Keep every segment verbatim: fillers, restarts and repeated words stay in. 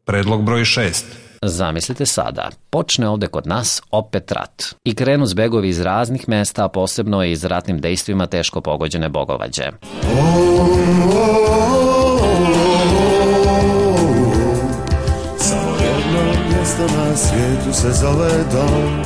Predlog broj šest. Zamislite sada, počne ovde kod nas opet rat i krenu zbegovi iz raznih mesta, a posebno i iz ratnim dejstvima teško pogođene Bogovađe. Samo jedno mjesto na svijetu se zove dom.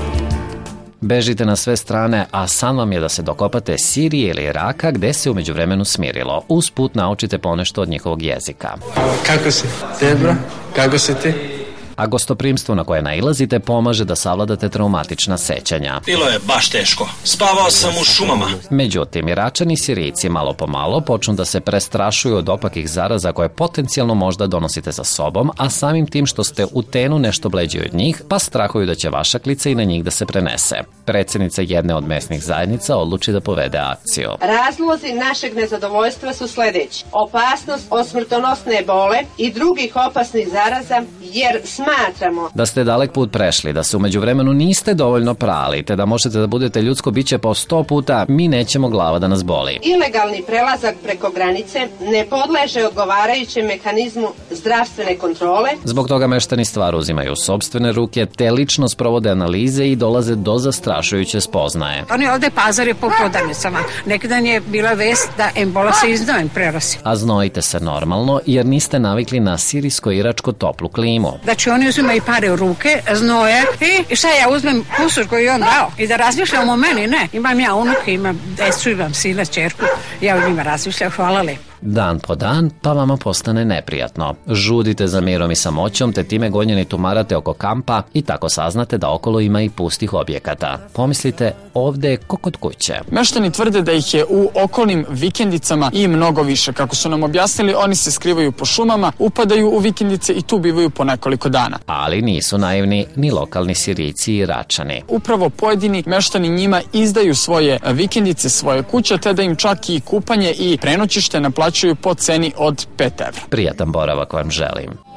Bežite na sve strane, a san vam je da se dokopate Sirije ili Iraka, gde se umeđu vremenu smirilo. Usput naučite ponešto od njihovog jezika. Kako si? Dobro. Kako si ti? A gostoprimstvo na koje nailazite pomaže da savladate traumatična sećanja. Bilo je baš teško. Spavao sam u šumama. Međutim, Iračani i Sirijci malo po malo počnu da se prestrašuju od opakih zaraza koje potencijalno možda donosite sa sobom, a samim tim što ste u tenu nešto bleđi od njih, pa strahuju da će vaša klica i na njih da se prenese. Predsjednica jedne od mesnih zajednica odluči da povede akciju. Razlozi našeg nezadovoljstva su sledeći. Opasnost od smrtonosne bole i drugih opasnih zaraza, jer smatramo da ste dalek put prešli, da se umeđu vremenu niste dovoljno prali, te da možete da budete ljudsko biće po sto puta, mi nećemo glava da nas boli. Ilegalni prelazak preko granice ne podleže odgovarajućem mehanizmu zdravstvene kontrole. Zbog toga meštani stvar uzimaju u sopstvene ruke, te lično sprovode analize i dolaze do zastrašujuće spoznaje. Oni ovde pazare po prodavnicama. Nekidan je bila vest da embola se iznojem prenosi. A znojite se normalno, jer niste navikli na sirijsko-iračko toplu klimu. Znači oni uzimaju pare u ruke, znoje i šta ja uzmem kusur koji je on dao i da razmišljam o meni, ne. Imam ja unuke, imam decu, imam sina, čerku, ja o njima razmišljam, hvala lepo. Dan po dan, pa vama postane neprijatno. Žudite za mirom i samoćom, te time gonjeni tumarate oko kampa i tako saznate da okolo ima i pustih objekata. Pomislite, ovde je ko kod kuće. Meštani tvrde da ih je u okolnim vikendicama i mnogo više. Kako su nam objasnili, oni se skrivaju po šumama, upadaju u vikendice i tu bivaju po nekoliko dana. Ali nisu naivni ni lokalni Sirijci i Iračani. Upravo pojedini meštani njima izdaju svoje vikendice, svoje kuće, te da im čak i kupanje i prenoćište naplaćuju po ceni od pet evra. Prijatan boravak vam želim.